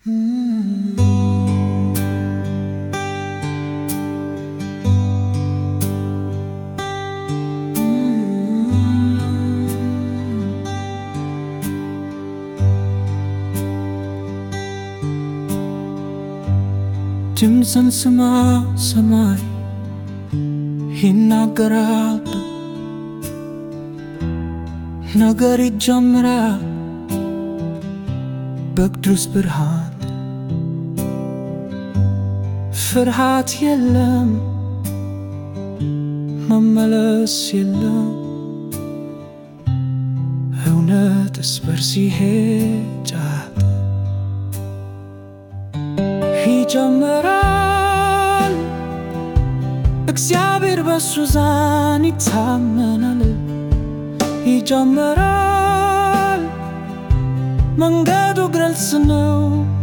ድምፅን ስማ ሰማይ ይናገራል፣ ነገር ይጀምራል በቅዱስ ብርሃን። ፍርሃት የለም፣ መመለስ የለም፣ እውነትስ በርሱ ይሄዳል። ይጀምራል እግዚአብሔር በሱ ዛን ይታመናል። ይጀምራል መንገዱ ግልጽ ነው።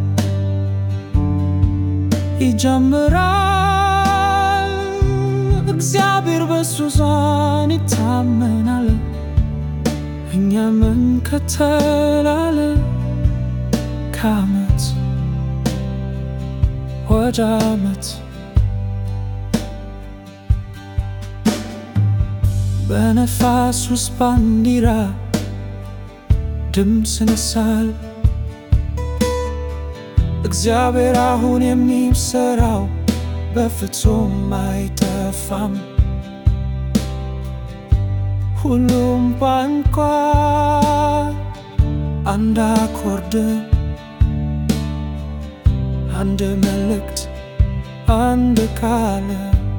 ይጀምራል እግዚአብሔር በሱ ዛን ይታመናል። እኛም እንከተላለን ከዓመት ወደ ዓመት። በነፋስ ውስጥ ባንዲራ ድምፅ ይነሳል። እግዚአብሔር አሁን የሚሰራው በፍጹም አይጠፋም። ሁሉም ቋንቋ አንድ አኮርድ፣ አንድ መልእክት፣ አንድ ቃል።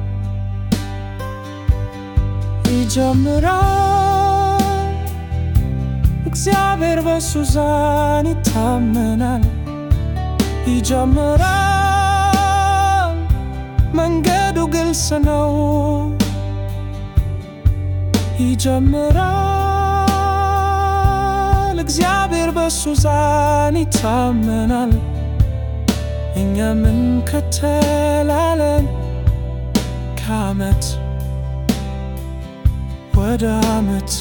ይጀምራል እግዚአብሔር በሱ ዛን ይታመናል። ይጀምራል መንገዱ ግልጽ ነው። ይጀምራል እግዚአብሔር በሱ ዛን ይታመናል። እኛም እንከተላለን ከዓመት ወደ ዓመት።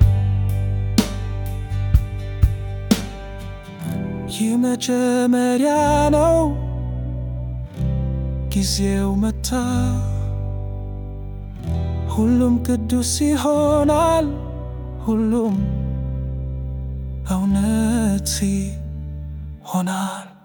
ይህ መጀመሪያ ነው፣ ጊዜው መጣ። ሁሉም ቅዱስ ይሆናል፣ ሁሉም እውነት ይሆናል።